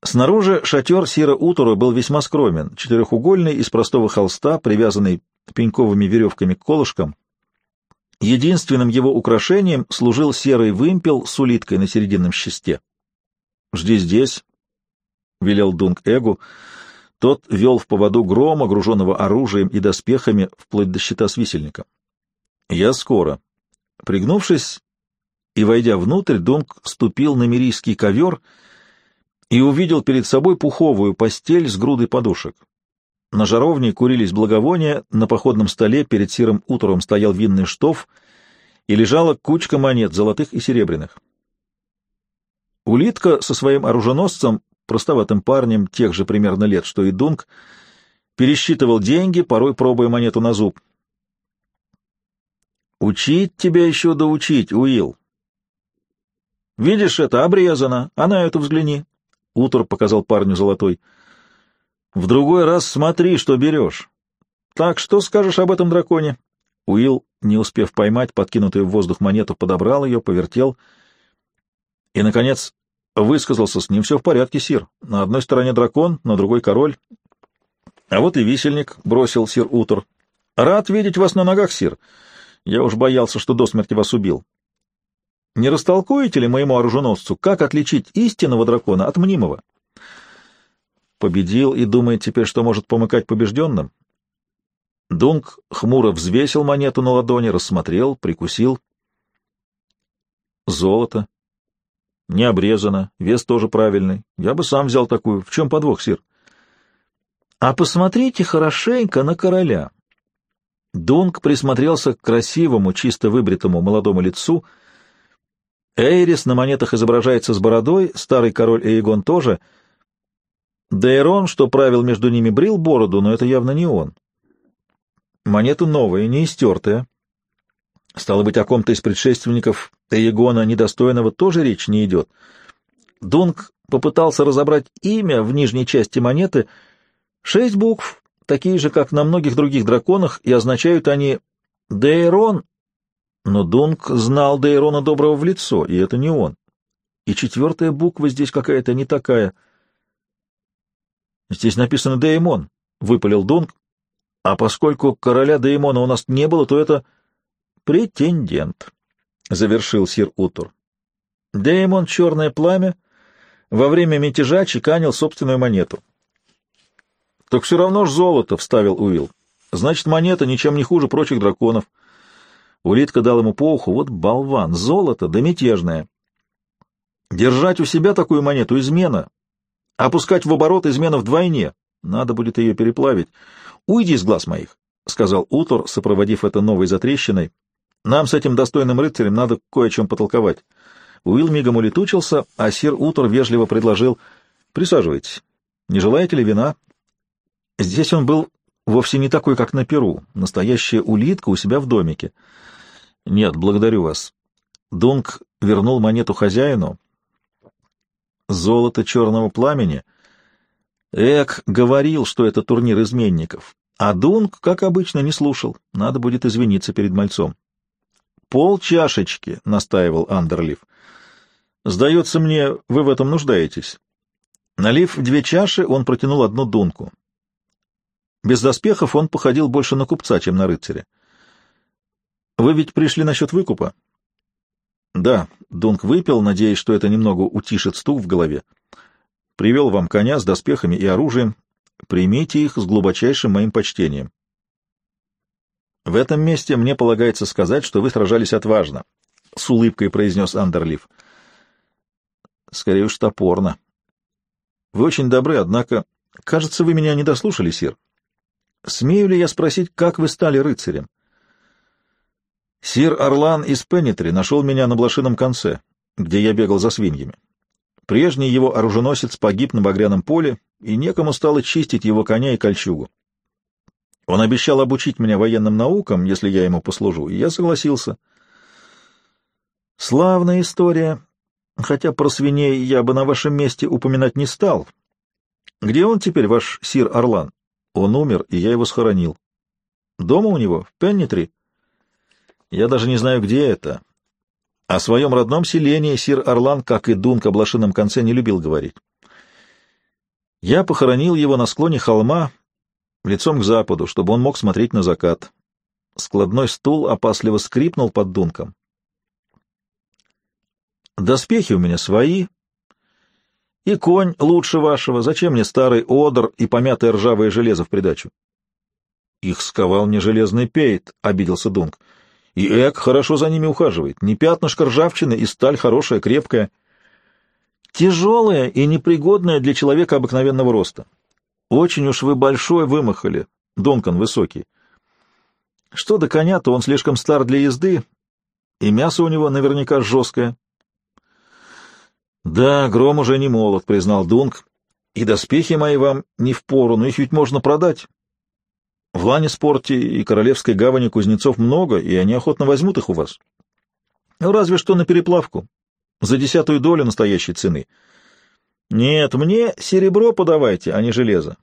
Снаружи шатер сира Утора был весьма скромен, четырехугольный, из простого холста, привязанный пеньковыми веревками к колышкам. Единственным его украшением служил серый вымпел с улиткой на серединном щисте. «Жди здесь», — велел Дунк Эгу. Тот вел в поводу Грома, груженного оружием и доспехами, вплоть до щита с висельником. «Я скоро». Пригнувшись и войдя внутрь, Дунк ступил на мирийский ковер и увидел перед собой пуховую постель с грудой подушек. На жаровне курились благовония, на походном столе перед сирым Утором стоял винный штоф и лежала кучка монет, золотых и серебряных. Улитка со своим оруженосцем, простоватым парнем тех же примерно лет, что и Дунк, пересчитывал деньги, порой пробуя монету на зуб. «Учить тебя еще доучить, Уилл. Видишь, это обрезано, а на эту взгляни». Утор показал парню золотой. «В другой раз смотри, что берешь. Так, что скажешь об этом драконе?» Уилл, не успев поймать подкинутую в воздух монету, подобрал ее, повертел и, наконец, высказался: «С ним все в порядке, сир. На одной стороне дракон, на другой король. А вот и висельник», — бросил сир Утор. «Рад видеть вас на ногах, сир. Я уж боялся, что до смерти вас убил. Не растолкуете ли моему оруженосцу, как отличить истинного дракона от мнимого?» Победил и думает теперь, что может помыкать побежденным. Дунк хмуро взвесил монету на ладони, рассмотрел, прикусил. Золото. Не обрезано, вес тоже правильный. Я бы сам взял такую. В чем подвох, сир? А посмотрите хорошенько на короля. Дунк присмотрелся к красивому, чисто выбритому молодому лицу. Эйрис на монетах изображается с бородой, старый король Эйгон тоже. Дейрон, что правил между ними, брил бороду, но это явно не он. Монета новая, не истертая. Стало быть, о ком-то из предшественников Эйгона недостойного тоже речь не идет. Дунк попытался разобрать имя в нижней части монеты. 6 букв, такие же, как на многих других драконах, и означают они «Дейрон». Но Дунк знал Дейрона Доброго в лицо, и это не он. И 4-я буква здесь какая-то не такая. «Здесь написано Деймон», — выпалил Дунк. «А поскольку короля Деймона у нас не было, то это претендент», — завершил сир Утор. Деймон, черное пламя, во время мятежа чеканил собственную монету. «Так все равно ж золото», — вставил Уилл. «Значит, монета ничем не хуже прочих драконов». Улитка дал ему по уху: «Вот болван, золото, да мятежное. Держать у себя такую монету — измена. Опускать в оборот — измена вдвойне. Надо будет ее переплавить. Уйди с глаз моих», — сказал Утор, сопроводив это новой затрещиной. «Нам с этим достойным рыцарем надо кое о чем потолковать». Уилл мигом улетучился, а сир Утор вежливо предложил: «Присаживайтесь. Не желаете ли вина?» Здесь он был вовсе не такой, как на Перу. Настоящая улитка у себя в домике. «Нет, благодарю вас». Дунк вернул монету хозяину. Золото черного пламени. Эк говорил, что это турнир изменников. А Дунк, как обычно, не слушал. Надо будет извиниться перед мальцом. «Полчашечки», — настаивал Андерлиф. «Сдается мне, вы в этом нуждаетесь». Налив 2 чаши, он протянул одну Дунку. Без доспехов он походил больше на купца, чем на рыцаря. «Вы ведь пришли насчет выкупа?» «Да», — Дунк выпил, надеясь, что это немного утишит стук в голове. «Привел вам коня с доспехами и оружием. Примите их с глубочайшим моим почтением. В этом месте мне полагается сказать, что вы сражались отважно», — с улыбкой произнес Андерлиф. «Скорее уж топорно. Вы очень добры, однако, кажется, вы меня не дослушали, сир. Смею ли я спросить, как вы стали рыцарем?» «Сир Орлан из Пеннитри нашел меня на Блошином конце, где я бегал за свиньями. Прежний его оруженосец погиб на Багряном поле, и некому стало чистить его коня и кольчугу. Он обещал обучить меня военным наукам, если я ему послужу, и я согласился. Славная история, хотя про свиней я бы на вашем месте упоминать не стал. Где он теперь, ваш сир Орлан?» «Он умер, и я его схоронил». «Дома у него, в Пеннитри?» «Я даже не знаю, где это. О своем родном селении сир Орлан, как и Дунк о Блошином конце, не любил говорить. Я похоронил его на склоне холма, лицом к западу, чтобы он мог смотреть на закат. Складной стул опасливо скрипнул под Дунком. Доспехи у меня свои, и конь лучше вашего. Зачем мне старый одр и помятое ржавое железо в придачу? Их сковал не железный пейт, — обиделся Дунк. И Эк хорошо за ними ухаживает. Не пятнышко ржавчины, и сталь хорошая, крепкая. Тяжелая и непригодная для человека обыкновенного роста. Очень уж вы большой вымахали, Дункан высокий. Что до коня, то он слишком стар для езды, и мясо у него наверняка жесткое. Да, Гром уже не молод, — признал Дунк, — и доспехи мои вам не впору, но их ведь можно продать. В Ланниспорте и Королевской гавани кузнецов много, и они охотно возьмут их у вас. Ну, разве что на переплавку, за 10 долю настоящей цены. Нет, мне серебро подавайте, а не железо.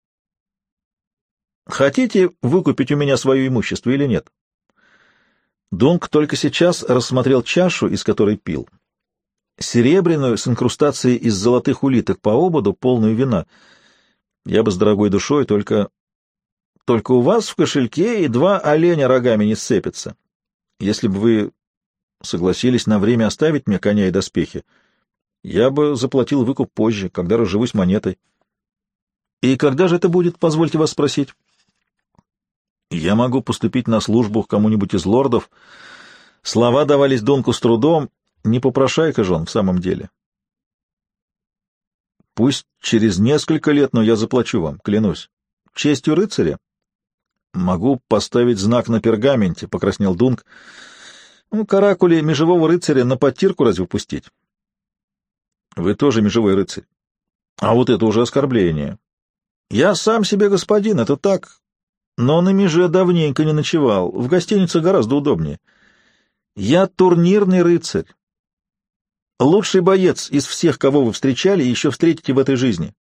Хотите выкупить у меня свое имущество или нет? Дунк только сейчас рассмотрел чашу, из которой пил. Серебряную с инкрустацией из золотых улиток по ободу, полную вина. Я бы с дорогой душой, только у вас в кошельке и 2 оленя рогами не сцепятся. Если бы вы согласились на время оставить мне коня и доспехи, я бы заплатил выкуп позже, когда разживусь монетой. И когда же это будет, позвольте вас спросить? Я могу поступить на службу к кому-нибудь из лордов. Слова давались Дунку с трудом, не попрошайка же он в самом деле. Пусть через несколько лет, но я заплачу вам, клянусь. Честью рыцаря? Могу поставить знак на пергаменте, — покраснел Дунк. Ну, каракули межевого рыцаря на подтирку разве пустить? Вы тоже межевой рыцарь. А вот это уже оскорбление. Я сам себе господин, это так, но на меже давненько не ночевал, в гостинице гораздо удобнее. Я турнирный рыцарь. Лучший боец из всех, кого вы встречали и еще встретите в этой жизни.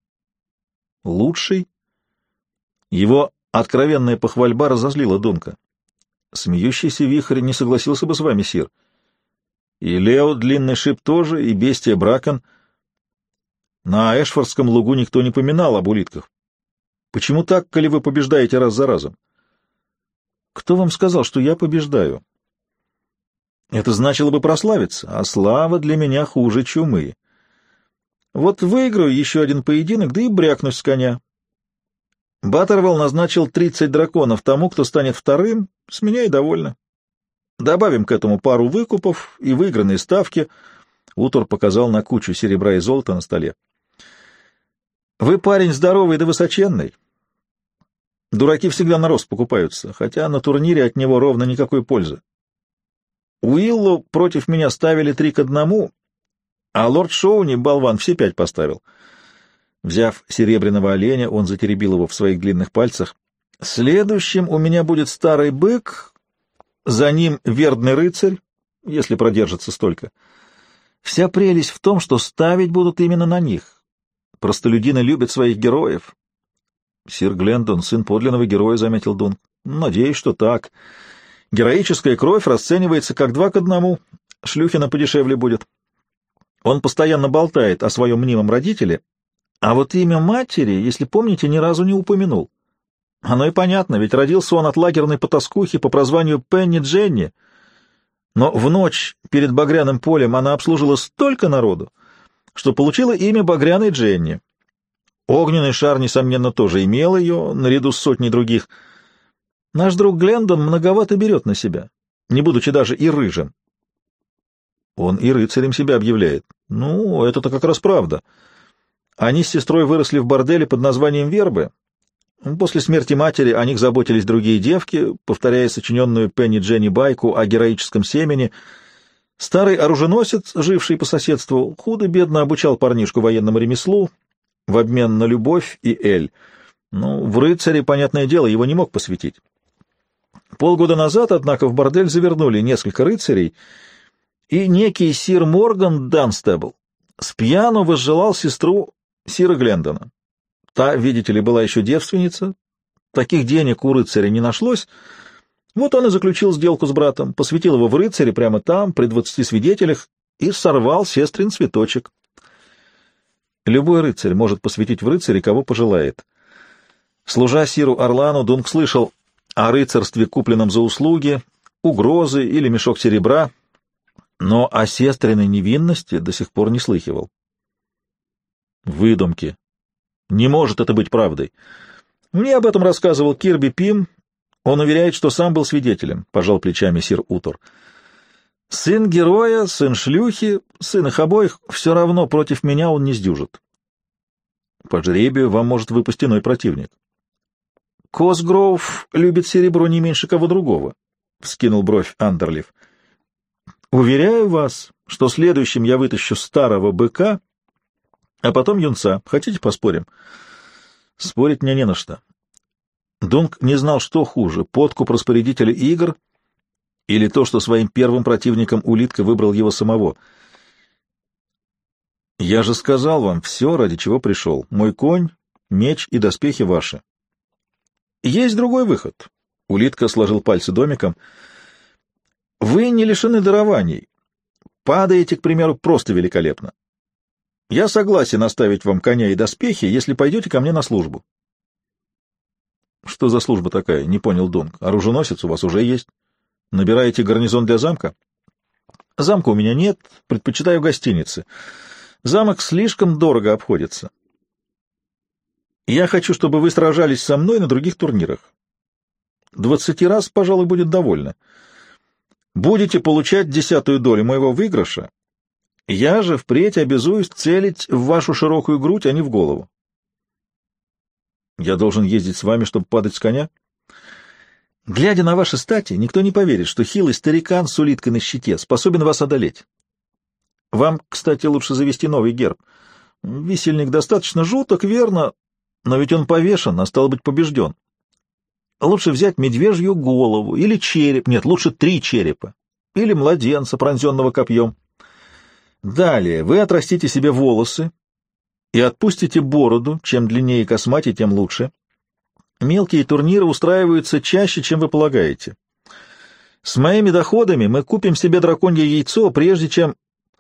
Лучший? Его откровенная похвальба разозлила Дунка. Смеющийся вихрь не согласился бы с вами, сир. И Лео Длинный Шип тоже, и бестия Бракон. На Эшфордском лугу никто не поминал об улитках. Почему так, коли вы побеждаете раз за разом? Кто вам сказал, что я побеждаю? Это значило бы прославиться, а слава для меня хуже чумы. Вот выиграю еще один поединок, да и брякнусь с коня. Баттервелл назначил 30 драконов тому, кто станет вторым, с меня и довольно. Добавим к этому пару выкупов и выигранные ставки. Утор показал на кучу серебра и золота на столе. Вы парень здоровый да высоченный. Дураки всегда на рост покупаются, хотя на турнире от него ровно никакой пользы. Уиллу против меня ставили 3-1, а лорд Шоуни, болван, все 5 поставил. Взяв серебряного оленя, он затеребил его в своих длинных пальцах. Следующим у меня будет старый бык, за ним верный рыцарь, если продержится столько. Вся прелесть в том, что ставить будут именно на них. Простолюдины любят своих героев. Сир Глендон, сын подлинного героя, — заметил Дунк. Надеюсь, что так. Героическая кровь расценивается как 2-1. Шлюхина подешевле будет. Он постоянно болтает о своем мнимом родителе, а вот имя матери, если помните, ни разу не упомянул. Оно и понятно, ведь родился он от лагерной потаскухи по прозванию Пенни Дженни. Но в ночь перед Багряным полем она обслужила столько народу, что получила имя Багряной Дженни. Огненный шар, несомненно, тоже имел ее, наряду с сотней других. Наш друг Глендон многовато берет на себя, не будучи даже и рыжим. Он и рыцарем себя объявляет. Ну, это-то как раз правда. Они с сестрой выросли в борделе под названием Вербы. После смерти матери о них заботились другие девки, повторяя сочиненную Пенни Дженни байку о героическом семени. Старый оруженосец, живший по соседству, худо-бедно обучал парнишку военному ремеслу в обмен на любовь и эль. Ну, в рыцаре, понятное дело, его не мог посвятить. Полгода назад, однако, в бордель завернули несколько рыцарей, и некий сир Морган Данстебл спьяну возжелал сестру сира Глендона. Та, видите ли, была еще девственница, таких денег у рыцаря не нашлось. Вот он и заключил сделку с братом, посвятил его в рыцаре прямо там, при 20 свидетелях, и сорвал сестрин цветочек. Любой рыцарь может посвятить в рыцари, кого пожелает. Служа сиру Орлану, Дунк слышал о рыцарстве, купленном за услуги, угрозы или мешок серебра, но о сестриной невинности до сих пор не слыхивал. Выдумки. Не может это быть правдой. Мне об этом рассказывал Кирби Пим. Он уверяет, что сам был свидетелем, — пожал плечами сир Утор. Сын героя, сын шлюхи, сын их обоих, все равно против меня он не сдюжит. По жребию вам может выпасть иной противник. Косгроув любит серебро не меньше кого другого, — вскинул бровь Андерлиф. Уверяю вас, что следующим я вытащу старого быка, а потом юнца. Хотите, поспорим? Спорить мне не на что. Дунк не знал, что хуже — подкуп распорядителя игр или то, что своим первым противником улитка выбрал его самого. Я же сказал вам все, ради чего пришел. Мой конь, меч и доспехи ваши. Есть другой выход. Улитка сложил пальцы домиком. Вы не лишены дарований. Падаете, к примеру, просто великолепно. Я согласен оставить вам коня и доспехи, если пойдете ко мне на службу. Что за служба такая? Не понял Дунк. Оруженосец у вас уже есть. Набираете гарнизон для замка? Замка у меня нет, предпочитаю гостиницы. Замок слишком дорого обходится. Я хочу, чтобы вы сражались со мной на других турнирах. 20 раз, пожалуй, будет довольно. Будете получать 10-ю долю моего выигрыша. Я же впредь обязуюсь целить в вашу широкую грудь, а не в голову. Я должен ездить с вами, чтобы падать с коня? Глядя на ваши стати, никто не поверит, что хилый старикан с улиткой на щите способен вас одолеть. Вам, кстати, лучше завести новый герб. Висельник достаточно жуток, верно, но ведь он повешен, а стал быть побежден. Лучше взять медвежью голову или череп, нет, лучше 3 черепа, или младенца, пронзенного копьем. Далее вы отрастите себе волосы и отпустите бороду, чем длиннее и косматее, тем лучше. Мелкие турниры устраиваются чаще, чем вы полагаете. С моими доходами мы купим себе драконье яйцо, прежде чем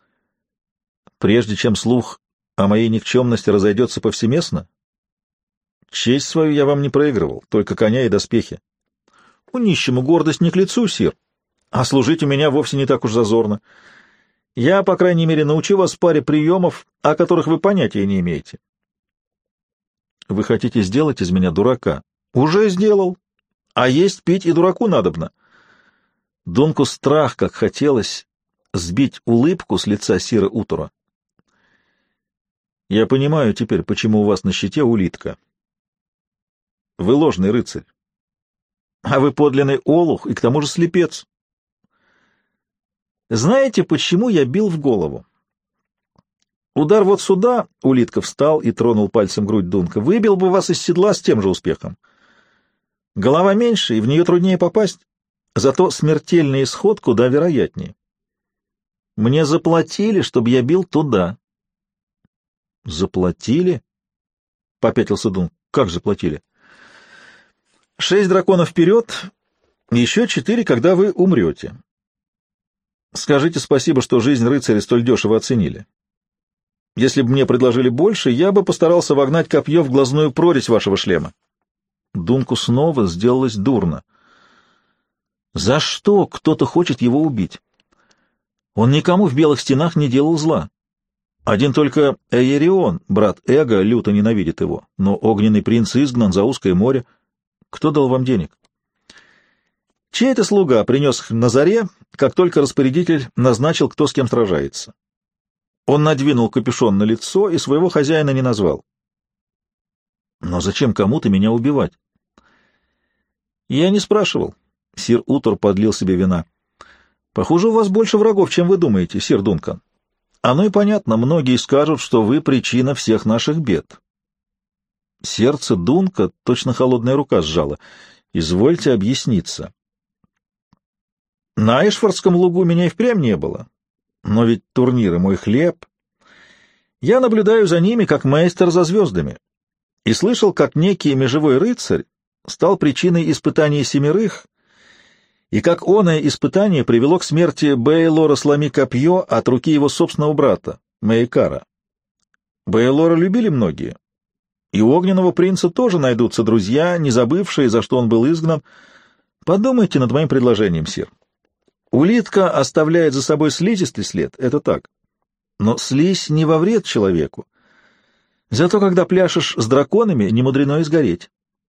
слух о моей никчемности разойдется повсеместно. Честь свою я вам не проигрывал, только коня и доспехи. У нищему гордость не к лицу, сир, а служить у меня вовсе не так уж зазорно. Я, по крайней мере, научу вас паре приемов, о которых вы понятия не имеете. Вы хотите сделать из меня дурака? Уже сделал. А есть, пить и дураку надобно. Дунку страх, как хотелось, сбить улыбку с лица сира Утора. Я понимаю теперь, почему у вас на щите улитка. Вы ложный рыцарь. А вы подлинный олух и к тому же слепец. Знаете, почему я бил в голову? Удар вот сюда, улитка встал и тронул пальцем грудь Дунка, выбил бы вас из седла с тем же успехом. Голова меньше, и в нее труднее попасть, зато смертельный исход куда вероятнее. Мне заплатили, чтобы я бил туда. Заплатили? Попятился Дунк. Как заплатили? 6 драконов вперед, еще 4, когда вы умрете. Скажите спасибо, что жизнь рыцаря столь дешево оценили. Если бы мне предложили больше, я бы постарался вогнать копье в глазную прорезь вашего шлема. Дунку снова сделалось дурно. За что кто-то хочет его убить? Он никому в белых стенах не делал зла. Один только Эйерион, брат Эго, люто ненавидит его, но огненный принц изгнан за узкое море. Кто дал вам денег? Чей-то слуга принес их на заре, как только распорядитель назначил, кто с кем сражается. Он надвинул капюшон на лицо и своего хозяина не назвал. Но зачем кому-то меня убивать? Я не спрашивал. Сир Утор подлил себе вина. Похоже, у вас больше врагов, чем вы думаете, сир Дункан. Оно и понятно, многие скажут, что вы причина всех наших бед. Сердце Дунка точно холодная рука сжала. Извольте объясниться. На Эшфордском лугу меня и впрямь не было. Но ведь турниры — мой хлеб. Я наблюдаю за ними, как мейстер за звездами, и слышал, как некий межевой рыцарь стал причиной испытаний 7, и как оное испытание привело к смерти Бейлора Слами Копье от руки его собственного брата, Мейкара. Бейлора любили многие. И у огненного принца тоже найдутся друзья, не забывшие, за что он был изгнан. Подумайте над моим предложением, сир. Улитка оставляет за собой слизистый след, это так. Но слизь не во вред человеку. Зато когда пляшешь с драконами, не мудрено и сгореть.